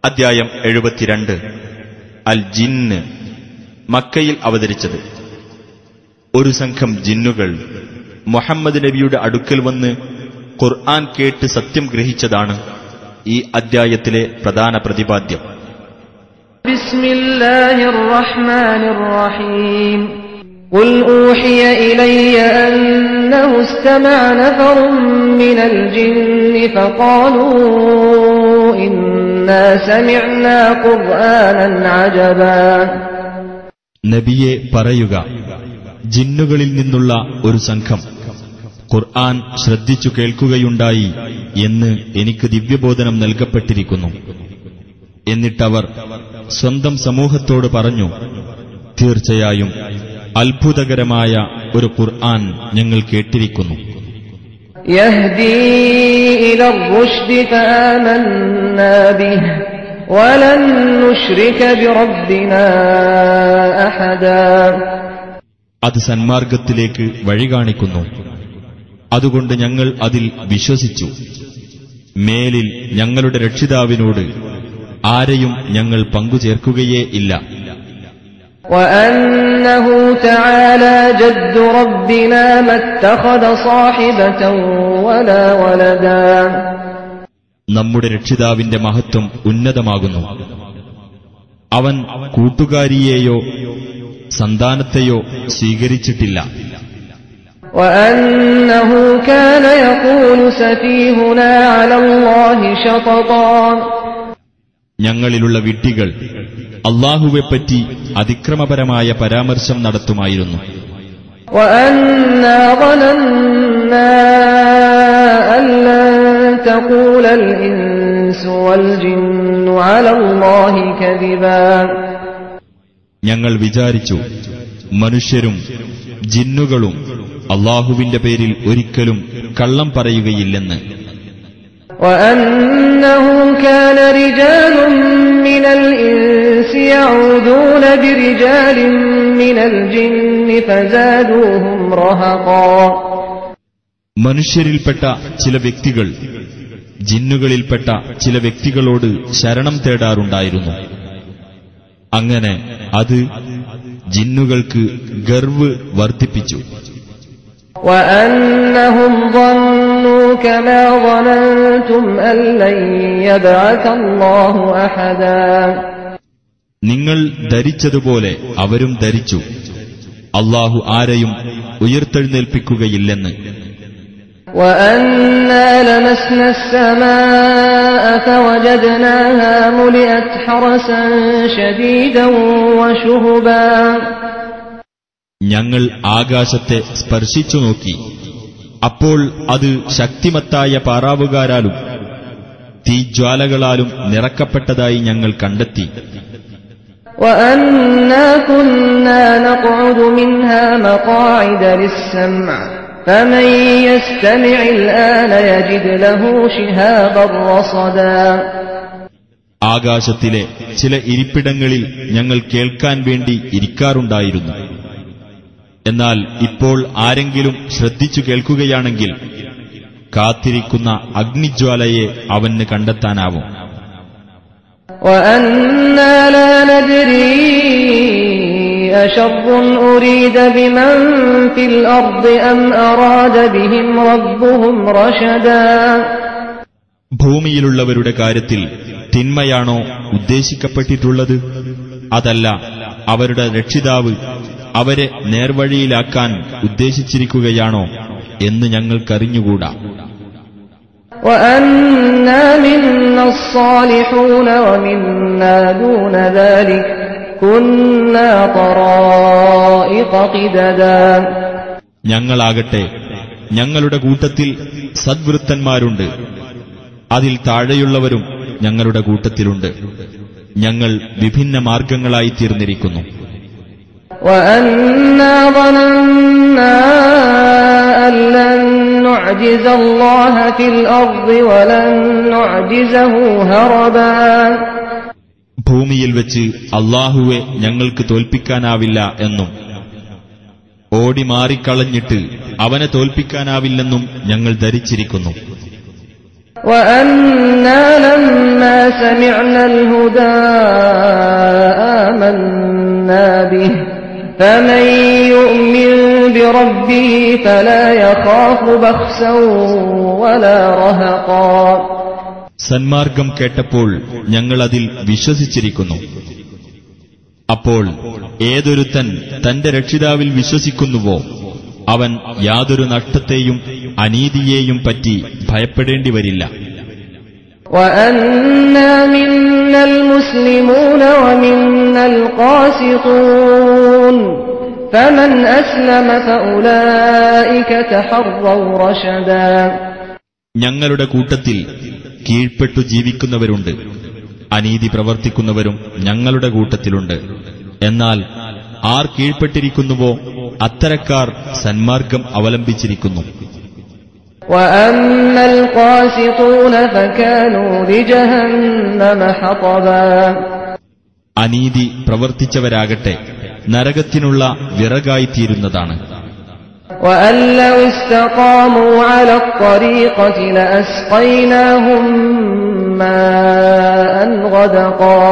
അദ്ധ്യായം 72 അൽ ജിന്ന്. മക്കയിൽ അവതരിച്ചത്. ഒരു സംഘം ജിന്നുകൾ മുഹമ്മദ് നബിയുടെ അടുക്കൽ വന്ന് ഖുർആൻ കേട്ട് സത്യം ഗ്രഹിച്ചതാണ് ഈ അദ്ധ്യായത്തിലെ പ്രധാന പ്രതിപാദ്യം. ബിസ്മില്ലാഹിർ റഹ്മാനിർ റഹീം. ഖുൽ ഊഹിയ ഇലയ്യ അന്നഹു ഇസ്തമഅ നഫറും മിനൽ ജിന്നി ഫഖാലൂ ഇന്നാ സമിഅനാ ഖുർആനൻ അജബാ. നബിയെ പറയുക, ജിന്നുകളിൽ നിന്നുള്ള ഒരു സംഘം ഖുർആൻ ശ്രദ്ധിച്ചു കേൾക്കുകയുണ്ടായി എന്ന് എനിക്ക് ദിവ്യബോധനം നൽകപ്പെട്ടിരിക്കുന്നു. എന്നിട്ടവർ സ്വന്തം സമൂഹത്തോട് പറഞ്ഞു, തീർച്ചയായും അത്ഭുതകരമായ ഒരു ഖുർആൻ ഞങ്ങൾ കേട്ടിരിക്കുന്നു. യഹ്ദീ ഇലർ റുശ്ദി ഫആമന്നാ ബിഹി വലൻ നുശ്രിക ബിറബ്ബിനാ അഹദാ. അത് സന്മാർഗത്തിലേക്ക് വഴി കാണിക്കുന്നു, അതുകൊണ്ട് ഞങ്ങൾ അതിൽ വിശ്വസിച്ചു. മേലിൽ ഞങ്ങളുടെ രക്ഷിതാവിനോട് ആരെയും ഞങ്ങൾ പങ്കുചേർക്കുകയേ ഇല്ല. വഅന്നഹു തആലാ ജദ്ദു റബ്ബിനാ മത്തഖദ സാഹിബതൻ വലാ വലദാ. നമ്മുടെ രക്ഷിതാവിന്റെ മഹത്വം ഉന്നതമാകുന്നു. അവൻ കൂട്ടുകാരിയെയോ സന്താനത്തെയോ സ്വീകരിച്ചിട്ടില്ല. വഅന്നഹു കാന യഖൂലു സഫീഹുനാ അലല്ലാഹി ശതതാ. ഞങ്ങളിലുള്ള വിഡ്ഢികൾ അല്ലാഹുവെപ്പറ്റി അതിക്രമപരമായ പരാമർശം നടത്തുമായിരുന്നു. വഅന്നാ ളനന്നാ അല്ലൻ തഖൂലൽ ഇൻസു വൽ ജിന്നു അലല്ലാഹി കദിബാ. ഞങ്ങൾ വിചാരിച്ചു, മനുഷ്യരും ജിന്നുകളും അല്ലാഹുവിന്റെ പേരിൽ ഒരിക്കലും കള്ളം പറയുകയില്ലെന്ന്. വഅന്നഹു കാന റിജാലുൻ മിനൽ ഇൻസി യഊദൂന ബിറിജാലിൻ മിനൽ ജിന്നി ഫസാദൂഹും റഹഖാ. മനുഷ്യരിൽപ്പെട്ട ചില വ്യക്തികൾ ജിന്നുകളിൽപ്പെട്ട ചില വ്യക്തികളോട് ശരണം തേടാറുണ്ടായിരുന്നു. അങ്ങനെ അത് ജിന്നുകൾക്ക് ഗർവ് വർദ്ധിപ്പിച്ചു. വഅന്നഹും ظنوا كما ظننتم أن لن يبعث الله أحدا. നിങ്ങൾ ധരിച്ചതുപോലെ അവരും ധരിച്ചു, അല്ലാഹു ആരെയും ഉയർത്തെഴുന്നേൽപ്പിക്കുകയില്ലെന്ന്. وَأَنَّا لَمَسْنَا السَّمَاءَ فَوَجَدْنَاهَا مُلِئَتْ حَرَسًا شَدِيدًا وَشُهُبًا. ഞങ്ങൾ ആകാശത്തെ സ്പർശിച്ചു നോക്കി, അപ്പോൾ അത് ശക്തിമത്തായ പാറാവുകാരാലും തീജ്വാലകളാലും നിറക്കപ്പെട്ടതായി ഞങ്ങൾ കണ്ടെത്തി. وَأَنَّا كُنَّا نَقْعُدُ مِنْهَا مَقَاعِدَ لِلسَّمْعِ فَمَن يَسْتَمِعِ الْآنَ يَجِدْ لَهُ شِهَابًا رَّصَدًا. ആകാശത്തിലെ ചില ഇരിപ്പിടങ്ങളിൽ ഞങ്ങൾ കേൾക്കാൻ വേണ്ടി ഇരിക്കാറുണ്ടായിരുന്നു. എന്നാൽ ഇപ്പോൾ ആരെങ്കിലും ശ്രദ്ധിച്ചു കേൾക്കുകയാണെങ്കിൽ കാത്തിരിക്കുന്ന അഗ്നിജ്വാലയെ അവന് കണ്ടെത്താനാവും. وَأَنَّا لَا نَدْرِي أَشَرٌّ أُرِيدَ بِمَن فِي الْأَرْضِ أَمْ أَرَادَ بِهِمْ رَبُّهُمْ رَشَدًا. ഭൂമിയിലുള്ളവരുടെ കാര്യത്തിൽ തിന്മയാണോ ഉദ്ദേശിക്കപ്പെട്ടിട്ടുള്ളത്, അതല്ല അവരുടെ രക്ഷിതാവ് അവരെ നേർവഴിയിലാക്കാൻ ഉദ്ദേശിച്ചിരിക്കുകയാണോ എന്ന് ഞങ്ങൾക്കറിഞ്ഞുകൂടാ. وَأَنَّا مِنَّا الصَّالِحُونَ وَمِنَّا دُونَ ذَلِكَ كُنَّا طَرَائِقَ قِدَدًا. ഞങ്ങളാകട്ടെ ഞങ്ങളുടെ കൂട്ടത്തിൽ സദ്വൃത്തന്മാരുണ്ട്, അതിൽ താഴെയുള്ളവരും ഞങ്ങളുടെ കൂട്ടത്തിലുണ്ട്. ഞങ്ങൾ വിഭിന്ന മാർഗങ്ങളായി തീർന്നിരിക്കുന്നു. وَأَنَّا ظَنَنَّا أَن لَّن نُّعْجِزَ اللَّهَ فِي الْأَرْضِ وَلَن نُّعْجِزَهُ هَرَبًا. ഭൂമിയിൽ വെച്ച് അല്ലാഹുവെ ഞങ്ങൾക്ക് തോൽപ്പിക്കാനാവില്ല എന്നും ഓടി മാറിക്കളഞ്ഞിട്ട് അവനെ തോൽപ്പിക്കാനാവില്ലെന്നും ഞങ്ങൾ ധരിച്ചിരിക്കുന്നു. وَأَنَّا لَمَّا سَمِعْنَا الْهُدَىٰ آمَنَّا بِهِ فَمَن يُؤْمِن بِرَبِّهِ فَلَا يَخَافُ بَخْسًا وَلَا رَهَقًا. സന്മാർഗം കേട്ടപ്പോൾ ഞങ്ങൾ അതിൽ വിശ്വസിച്ചിരിക്കുന്നു. അപ്പോൾ ഏതൊരുത്തൻ തന്റെ രക്ഷിതാവിൽ വിശ്വസിക്കുന്നുവോ അവൻ യാതൊരു നഷ്ടത്തെയും അനീതിയെയും പറ്റി ഭയപ്പെടേണ്ടി വരില്ല. وَأَنَّا مِنَّا الْمُسْلِمُونَ وَمِنَّا الْقَاسِطُونَ فَمَنْ أَسْلَمَ فَأُولَئِكَ تَحَرَّوْا رَشَدًا. ഞങ്ങളുടെ കൂട്ടത്തിൽ കീഴ്പ്പെട്ടു ജീവിക്കുന്നവരുണ്ട്, അനീതി പ്രവർത്തിക്കുന്നവരും ഞങ്ങളുടെ കൂട്ടത്തിലുണ്ട്. എന്നാൽ ആർ കീഴ്പ്പെട്ടിരിക്കുന്നുവോ അത്തരക്കാർ സന്മാർഗം അവലംബിച്ചിരിക്കുന്നു. وَأَمَّا الْقَاسِطُونَ فَكَانُوا لِجَهَنَّمَ حَطَبًا. അനീതി പ്രവർത്തിച്ചവരാകട്ടെ നരകത്തിനുള്ള വിറകായിത്തീരുന്നതാണ്. وَأَن لَّوِ اسْتَقَامُوا عَلَى الطَّرِيقَةِ لَأَسْقَيْنَاهُم مَّاءً غَدَقًا.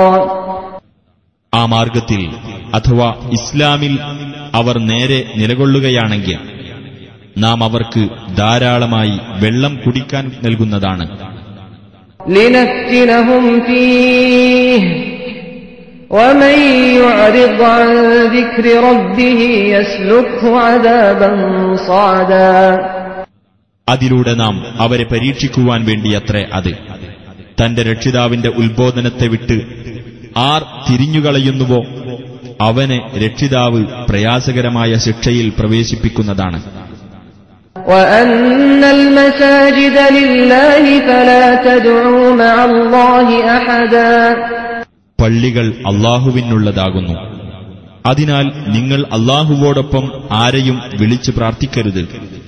ആ മാർഗത്തിൽ അഥവാ ഇസ്ലാമിൽ അവർ നേരെ നിലകൊള്ളുകയാണെങ്കിൽ നാം അവർക്ക് ധാരാളമായി വെള്ളം കുടിക്കാൻ നൽകുന്നതാണ്. لِنَفْتِنَهُمْ فِيهِ وَمَن يُعْرِضْ عَن ذِكْرِ رَبِّهِ يَسْلُكْهُ عَذَابًا صَعَدًا. അതിലൂടെ നാം അവരെ പരീക്ഷിക്കുവാൻ വേണ്ടിയത്രേ അത്. തന്റെ രക്ഷിതാവിന്റെ ഉത്ബോധനത്തെ വിട്ട് ആർ തിരിഞ്ഞുകളയുന്നുവോ അവനെ രക്ഷിതാവ് പ്രയാസകരമായ ശിക്ഷയിൽ പ്രവേശിപ്പിക്കുന്നതാണ്. وَأَنَّ الْمَسَاجِدَ لِلَّهِ فَلَا تَدْعُوا مَعَ اللَّهِ أَحَدًا. പള്ളികൾ അല്ലാഹുവിനുള്ളതാകുന്നു. അതിനാൽ നിങ്ങൾ അല്ലാഹുവോടൊപ്പം ആരെയും വിളിച്ചു പ്രാർത്ഥിക്കരുത്.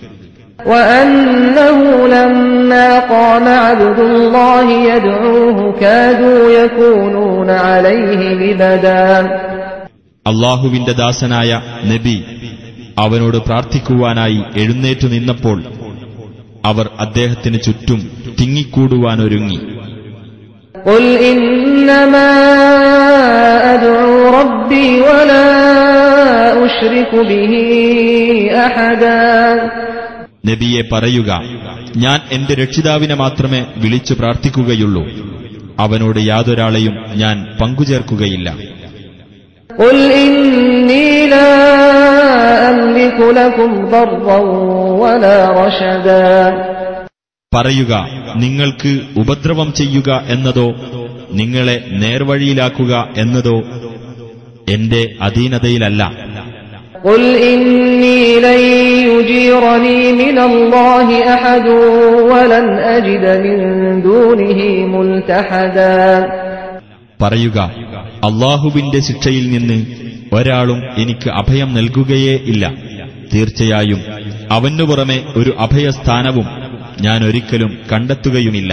وَأَنَّهُ لَمَّا قَامَ عَبْدُ اللَّهِ يَدْعُوهُ كَادُوا يَكُونُونَ عَلَيْهِ لِبَدًا. അല്ലാഹുവിന്റെ ദാസനായ നബി അവനോട് പ്രാർത്ഥിക്കുവാനായി എഴുന്നേറ്റു നിന്നപ്പോൾ അവർ അദ്ദേഹത്തിന് ചുറ്റും തിങ്ങിക്കൂടുവാനൊരുങ്ങി. قُلْ إِنَّمَا أَدْعُو رَبِّي وَلَا أُشْرِكُ بِهِ أَحَدًا. നബിയെ പറയുക, ഞാൻ എന്റെ രക്ഷിതാവിനെ മാത്രമേ വിളിച്ചു പ്രാർത്ഥിക്കുകയുള്ളൂ, അവനോട് യാതൊരാളെയും ഞാൻ പങ്കുചേർക്കുകയില്ല. قُلْ إِنِّي لَا أَمْلِكُ لَكُمْ ضَرًّا وَلَا رَشَدًا. പറയുക, നിങ്ങൾക്ക് ഉപദ്രവം ചെയ്യുക എന്നതോ നിങ്ങളെ നേർവഴിയിലാക്കുക എന്നതോ എന്റെ അധീനതയിലല്ല. قُلْ إِنِّي لَن يُجِيرَنِي مِنَ اللَّهِ أَحَدٌ وَلَنْ أَجِدَ مِن دُونِهِ مُلْتَحَدًا. പറയുക, അല്ലാഹുവിന്റെ ശിക്ഷയിൽ നിന്ന് ഒരാളും എനിക്ക് അഭയം നൽകുകയേ ഇല്ല. തീർച്ചയായും അവനു പുറമെ ഒരു അഭയസ്ഥാനവും ഞാൻ ഒരിക്കലും കണ്ടെത്തുകയുമില്ല.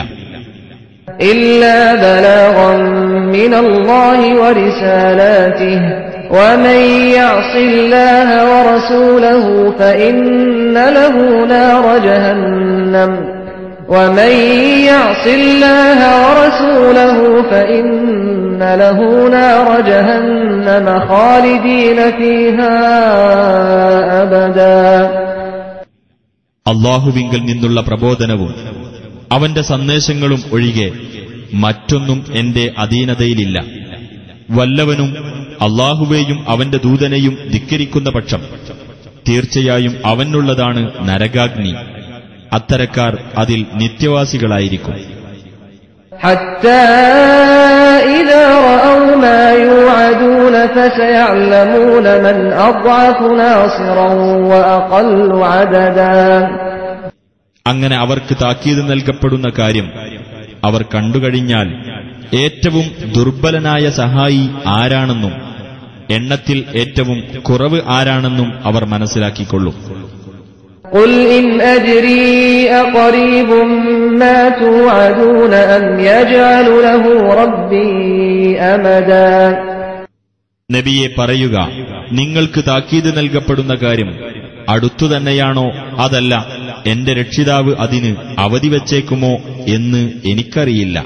إِلَّا بَلَاغًا مِّنَ اللَّهِ وَرِسَالَاتِهِ وَمَن يَعْصِ اللَّهَ وَرَسُولَهُ فَإِنَّ لَهُ نَارَ جَهَنَّمَ وَمَن يَعْصِ اللَّهَ وَرَسُولَهُ فَإِنَّ لَهُ نَارَ جَهَنَّمَ خَالِدِينَ فِيهَا أَبَدًا. അല്ലാഹുവിങ്കൽ നിന്നുള്ള പ്രബോധനവും അവന്റെ സന്ദേശങ്ങളും ഒഴികെ മറ്റൊന്നും എന്റെ അധീനതയിലില്ല. വല്ലവനും അല്ലാഹുവേയും അവന്റെ ദൂതനെയും ധിക്കരിക്കുന്ന പക്ഷം തീർച്ചയായും അവനുള്ളതാണ് നരകാഗ്നി. അത്തരക്കാർ അതിൽ നിത്യവാസികളായിരിക്കും. حَتَّى إِذَا رَأَوْا مَا يُوعَدُونَ فَسَيَعْلَمُونَ مَنْ أَضْعَفُ نَاصِرًا وَأَقَلُّ عَدَدًا. അങ്ങനെ അവർക്ക് താക്കീത് നൽകപ്പെടുന്ന കാര്യം അവർ കണ്ടുകഴിഞ്ഞാൽ ഏറ്റവും ദുർബലനായ സഹായി ആരാണെന്നും എണ്ണത്തിൽ ഏറ്റവും കുറവ് ആരാണെന്നും അവർ മനസ്സിലാക്കിക്കൊള്ളും. قُلْ إِنْ أَدْرِي أَقَرِيبٌ مَّا تُوعَدُونَ أَمْ يَجْعَلُ لَهُ رَبِّي أَمَدًا. നബിയെ പറയുക, നിങ്ങൾക്ക് താക്കീത് നൽകപ്പെടുന്ന കാര്യം അടുത്തുതന്നെയാണോ അതല്ല എന്റെ രക്ഷിതാവ് അതിന് അവധി വച്ചേക്കുമോ എന്ന് എനിക്കറിയില്ല.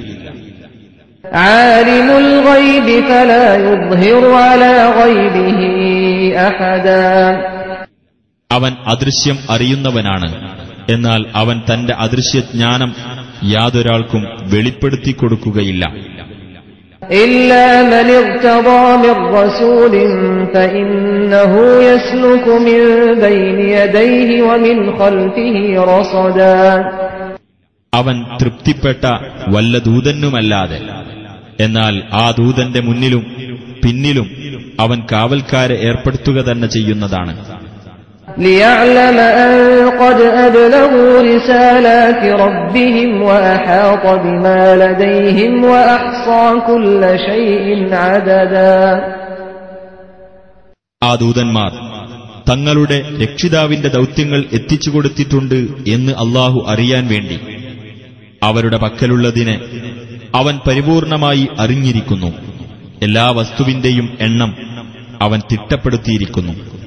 ആലിമുൽ ഗൈബി ഫലാ യുദ്ഹിറു അലാ ഗൈബിഹി അഹദാ. അവൻ അദൃശ്യം അറിയുന്നവനാണ്, എന്നാൽ അവൻ തന്റെ അദൃശ്യജ്ഞാനം യാതൊരാൾക്കും വെളിപ്പെടുത്തി കൊടുക്കുകയില്ല. ഇല്ലാ മൻ ഇർതദാ മിർ റസൂലിൻ ഫഇന്നഹു യസ്ലുകു മിൻ ബൈനി യദൈഹി വമിൻ ഖൽഫിഹി റസദാ. അവൻ തൃപ്തിപ്പെട്ട വല്ല ദൂതനുമല്ലാതെ, എന്നാൽ ആ ദൂതന്റെ മുന്നിലും പിന്നിലും അവൻ കാവൽക്കാരെ ഏർപ്പെടുത്തുക തന്നെ ചെയ്യുന്നതാണ്. لِيَعْلَمَ أَنْ قَدْ أَبْلَغُوا رِسَالَاتِ رَبِّهِمْ وَأَحَاطَ بِمَا لَدَيْهِمْ وَأَحْصَى كُلَّ شَيْءٍ عَدَدًا. ആ ദൂതന്മാർ തങ്ങളുടെ രക്ഷിതാവിന്റെ ദൗത്യങ്ങൾ എത്തിച്ചുകൊടുത്തിട്ടുണ്ട് എന്ന് അല്ലാഹു അറിയാൻ വേണ്ടി അവരുടെ പക്കലുള്ളതിനെ അവൻ പരിപൂർണമായി അറിഞ്ഞിരിക്കുന്നു. എല്ലാ വസ്തുവിന്റെയും എണ്ണം അവൻ തിട്ടപ്പെടുത്തിയിരിക്കുന്നു.